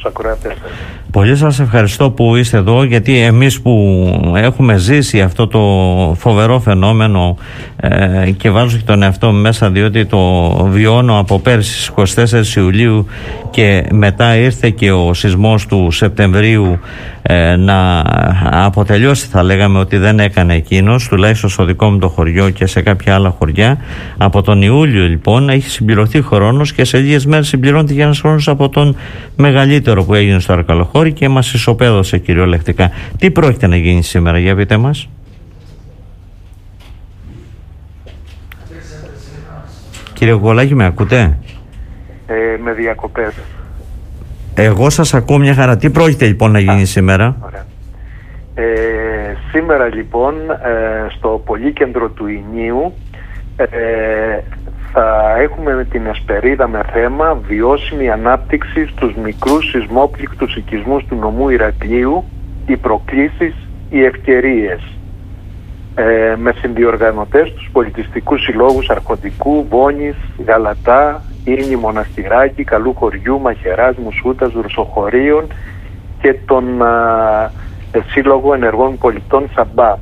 ακροατές. Πολύ σας ευχαριστώ που είστε εδώ, γιατί εμείς που έχουμε ζήσει αυτό το φοβερό φαινόμενο και βάζω και τον εαυτό μου μέσα, διότι το βιώνω από πέρσι 24 Ιουλίου και μετά ήρθε και ο σεισμός του Σεπτεμβρίου να αποτελειώσει, θα λέγαμε, ότι δεν έκανε εκείνος, τουλάχιστον στο δικό μου το χωριό και σε κάποια άλλα χωριά. Από τον Ιούλιο λοιπόν έχει συμπληρωθεί χρόνος και σε λίγες μέρες συμπληρώνεται και ένας χρόνος από τον μεγαλύτερο που έγινε στο Αρκαλοχώρι και μας ισοπαίδωσε κυριολεκτικά. Τι πρόκειται να γίνει σήμερα, για πείτε μας. Κύριε Γουολάκη, με ακούτε? Με διακοπές. Εγώ σας ακούω μια χαρά. Τι πρόκειται λοιπόν να γίνει σήμερα? Ωραία. Σήμερα λοιπόν στο Πολύκεντρο του Ηνίου θα έχουμε την εσπερίδα με θέμα βιώσιμη ανάπτυξη στους μικρούς σεισμόπληκτους οικισμούς του νομού Ηρακλείου, οι προκλήσεις, οι ευκαιρίες. Με συνδιοργανωτές τους πολιτιστικούς συλλόγους Αρχοντικού, Βόνης, Γαλατά, Ίνη, Μοναστηράκη, Καλού Χωριού, Μαχαιράς, Μουσούτας, Ρουσοχωρίων και τον Σύλλογο Ενεργών Πολιτών Σαμπά.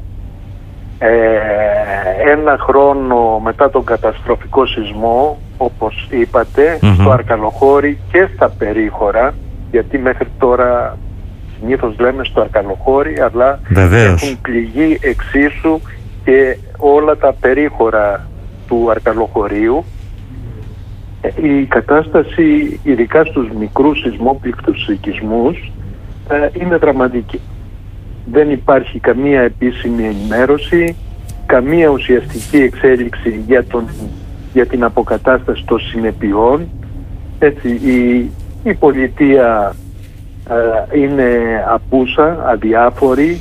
Ένα χρόνο μετά τον καταστροφικό σεισμό, όπως είπατε, στο Αρκαλοχώρι και στα περίχωρα, γιατί μέχρι τώρα συνήθως λέμε στο Αρκαλοχώρι, αλλά έχουν πληγεί εξίσου και όλα τα περίχωρα του Αρκαλοχωρίου. Η κατάσταση, ειδικά στους μικρούς σεισμόπληκτους οικισμούς, είναι δραματική. Δεν υπάρχει καμία επίσημη ενημέρωση, καμία ουσιαστική εξέλιξη για την αποκατάσταση των συνεπειών. Έτσι, η πολιτεία είναι απούσα, αδιάφορη,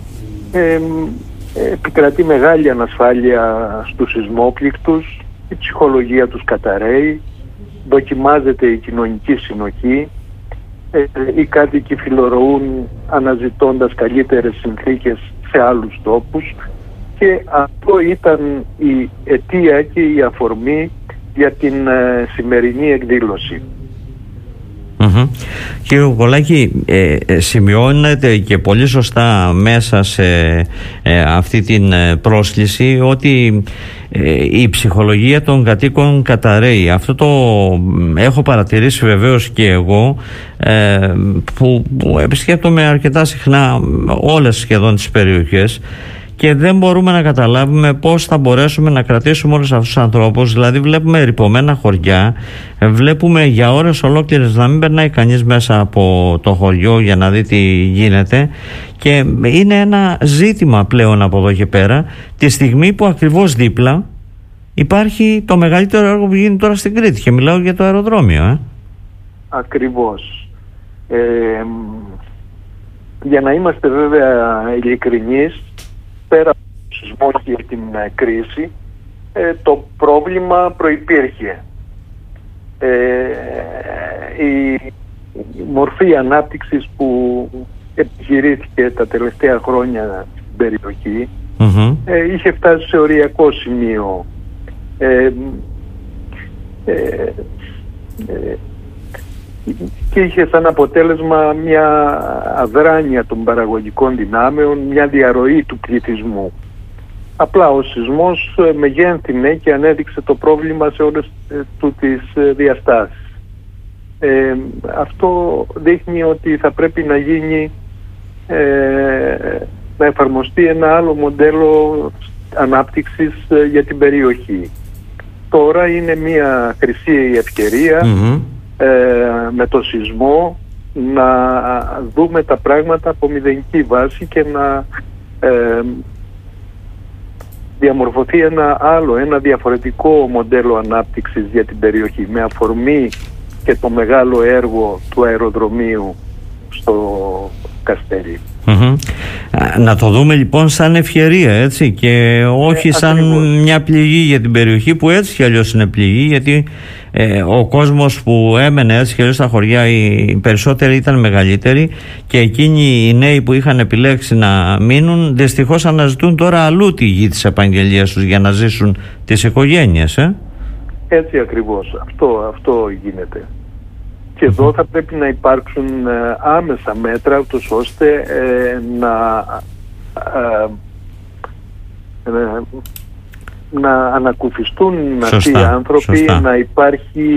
επικρατεί μεγάλη ανασφάλεια στους σεισμόπληκτους, η ψυχολογία τους καταραίει, δοκιμάζεται η κοινωνική συνοχή, οι κάτοικοι φιλορροούν αναζητώντας καλύτερες συνθήκες σε άλλους τόπους, και αυτό ήταν η αιτία και η αφορμή για την σημερινή εκδήλωση. Κύριε Γουολάκη, σημειώνεται και πολύ σωστά μέσα σε αυτή την πρόσκληση ότι η ψυχολογία των κατοίκων καταραίει. Αυτό το έχω παρατηρήσει βεβαίως και εγώ, που επισκέπτομαι αρκετά συχνά όλες σχεδόν τις περιοχές, και δεν μπορούμε να καταλάβουμε πώς θα μπορέσουμε να κρατήσουμε όλους αυτούς τους ανθρώπους. Δηλαδή βλέπουμε ερειπωμένα χωριά, βλέπουμε για ώρες ολόκληρες να μην περνάει κανείς μέσα από το χωριό για να δει τι γίνεται, και είναι ένα ζήτημα πλέον από εδώ και πέρα, τη στιγμή που ακριβώς δίπλα υπάρχει το μεγαλύτερο έργο που γίνει τώρα στην Κρήτη, και μιλάω για το αεροδρόμιο. Ακριβώς. Για να είμαστε βέβαια ειλικρινείς, πέρα από το σεισμό και την κρίση, το πρόβλημα προϋπήρχε. Η μορφή ανάπτυξης που επιχειρήθηκε τα τελευταία χρόνια στην περιοχή είχε φτάσει σε οριακό σημείο. Και είχε σαν αποτέλεσμα μια αδράνεια των παραγωγικών δυνάμεων, μια διαρροή του πληθυσμού. Απλά ο σεισμός μεγένθυνε και ανέδειξε το πρόβλημα σε όλες τις διαστάσεις. Αυτό δείχνει ότι θα πρέπει να γίνει, να εφαρμοστεί ένα άλλο μοντέλο ανάπτυξης για την περιοχή. Τώρα είναι μια χρυσή ευκαιρία με το σεισμό να δούμε τα πράγματα από μηδενική βάση και να διαμορφωθεί ένα διαφορετικό μοντέλο ανάπτυξης για την περιοχή, με αφορμή και το μεγάλο έργο του αεροδρομίου στο Καστέλι. Να το δούμε λοιπόν σαν ευκαιρία, έτσι, και όχι σαν μια πληγή για την περιοχή, που έτσι κι αλλιώς είναι πληγή, γιατί ο κόσμος που έμενε έτσι κι αλλιώς στα χωριά, οι περισσότεροι ήταν μεγαλύτεροι, και εκείνοι οι νέοι που είχαν επιλέξει να μείνουν δυστυχώς αναζητούν τώρα αλλού τη γη της επαγγελίας τους για να ζήσουν τις οικογένειες. Έτσι ακριβώς, αυτό γίνεται. Και εδώ θα πρέπει να υπάρξουν άμεσα μέτρα, ούτως ώστε να ανακουφιστούν αυτοί οι άνθρωποι, να υπάρχει,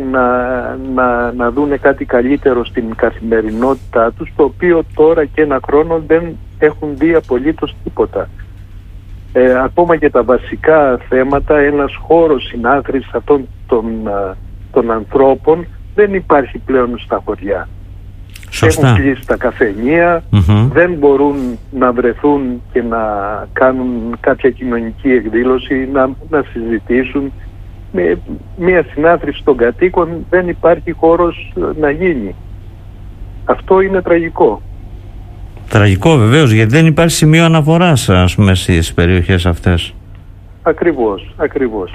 να δούνε κάτι καλύτερο στην καθημερινότητά τους, το οποίο τώρα και ένα χρόνο δεν έχουν δει απολύτως τίποτα. Ακόμα και τα βασικά θέματα, ένας χώρος συνάθρησης αυτών των ανθρώπων δεν υπάρχει πλέον στα χωριά. Σωστά. Έχουν κλείσει τα καφενεία, δεν μπορούν να βρεθούν και να κάνουν κάποια κοινωνική εκδήλωση, να συζητήσουν. Με μια συνάθρηση των κατοίκων δεν υπάρχει χώρος να γίνει. Αυτό είναι τραγικό. Τραγικό βεβαίως, γιατί δεν υπάρχει σημείο αναφοράς, ας πούμε, στις περιοχές αυτές. Ακριβώς.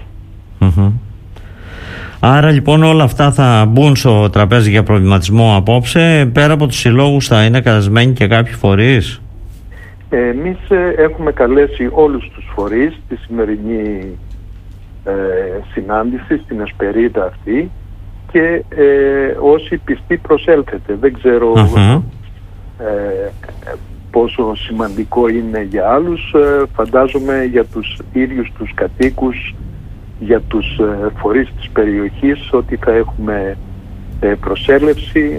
Άρα λοιπόν όλα αυτά θα μπουν στο τραπέζι για προβληματισμό απόψε. Πέρα από τους συλλόγους θα είναι καλεσμένοι και κάποιοι φορείς? Εμείς έχουμε καλέσει όλους τους φορείς στη σημερινή συνάντηση, στην εσπερίδα αυτή, και όσοι πιστοί προσέλθετε. Δεν ξέρω πόσο σημαντικό είναι για άλλους. Φαντάζομαι για τους ίδιους τους κατοίκους, για τους φορείς της περιοχής, ότι θα έχουμε προσέλευση.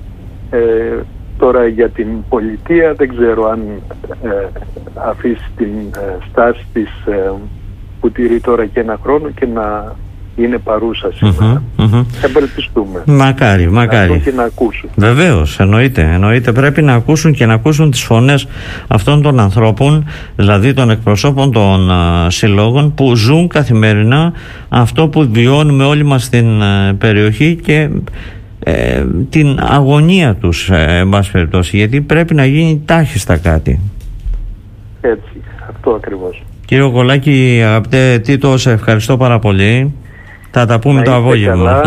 Τώρα για την πολιτεία δεν ξέρω αν αφήσει την στάση της που τηρεί τώρα και ένα χρόνο και να είναι παρούσα σήμερα. Ευελπιστούμε. Μακάρι. Να ακούν και να ακούσουν. Βεβαίως, εννοείται. Πρέπει να ακούσουν και να ακούσουν τις φωνές αυτών των ανθρώπων, δηλαδή των εκπροσώπων των συλλόγων, που ζουν καθημερινά αυτό που βιώνουμε όλοι μας στην περιοχή και την αγωνία τους, εν πάση περιπτώσει, γιατί πρέπει να γίνει τάχιστα κάτι. Έτσι, αυτό ακριβώς. Κύριο Κολάκη, αγαπητέ Τίτο, σε ευχαριστώ πάρα πολύ. Θα τα πούμε το απόγευμα.